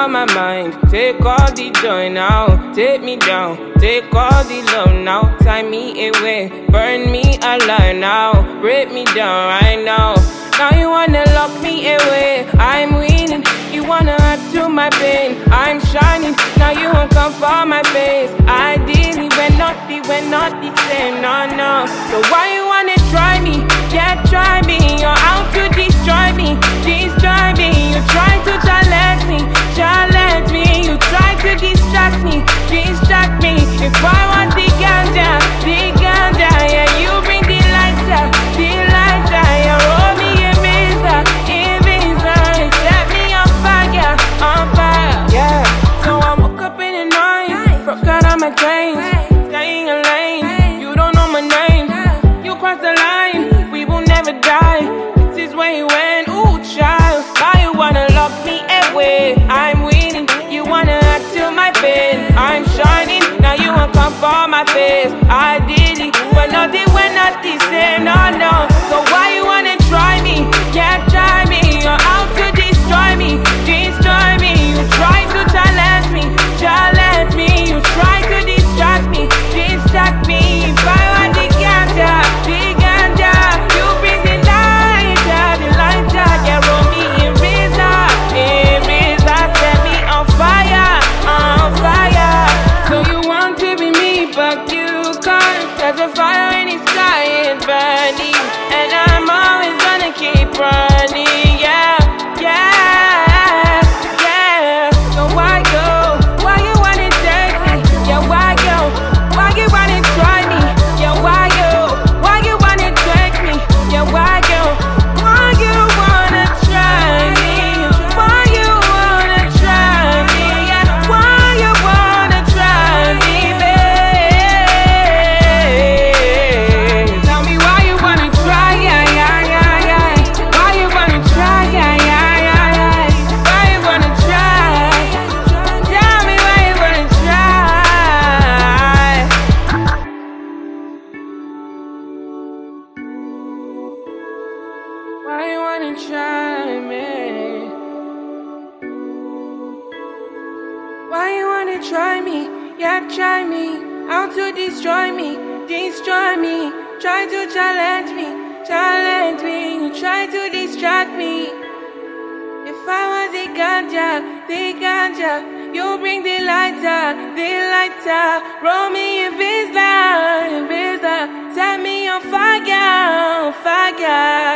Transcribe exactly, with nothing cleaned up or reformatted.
out my mind. Take all the joy now, take me down. Take all the love now, tie me away. Burn me alive now, break me down right now. Now you wanna lock me away, I'm winning. You wanna add to my pain, I'm shining. Now you won't come for my face. Ideally, we're not the, we're not the same, no, no. So why you wanna try me? Yeah, try me. You're out to destroy me, destroy me. You try to challenge me, challenge me. You try to distract me, distract me. If I want the ganja, the ganja, yeah, you bring the lighter, the lighter. You roll me a visa, a visa. You set me on fire, on fire, yeah. So I woke up in the night, broke out of my chains, staying in lane. You don't know my name, you crossed the line. We will never die. This is where you went, ooh, child. Why you wanna lock me away? I'm winning. You wanna add to my pain, I'm shining. Now you won't come for my face. Ideally, but no, they were not the same, no, no. So why you wanna try me? Yeah, try me. You're out to destroy me, destroy me. You try to challenge me, challenge me. You try to distract me, distract me. If I want the ganja, the ganja, you bring the lighter, the lighter. Yeah, roll me in razor, in razor. Set me on fire, on fire. So you want to be me, but you can't. There's a fire in the sky, it's burning, and I'm always gonna keep running. Yeah, yeah, yeah. So why go? Why you wanna take me? Yeah, why go? Why you wanna try me? Yeah, why go? Why you wanna take me? Yeah, why go? Why you wanna try me? Why you wanna try me? Yeah, why you wanna try me, babe? Tell me why you wanna try, yeah, yeah, yeah, yeah. Why you wanna try, yeah, yeah, yeah, yeah. Why you wanna try? Tell me why you wanna try. Why you wanna try me? Why you wanna try me? Yeah, try me. Out to destroy me, destroy me. Try to challenge me, challenge me. You try to distract me. If I was the ganja, the ganja, you bring the lighter, the lighter. Roll me a visa, visa. Set me on fire, on fire.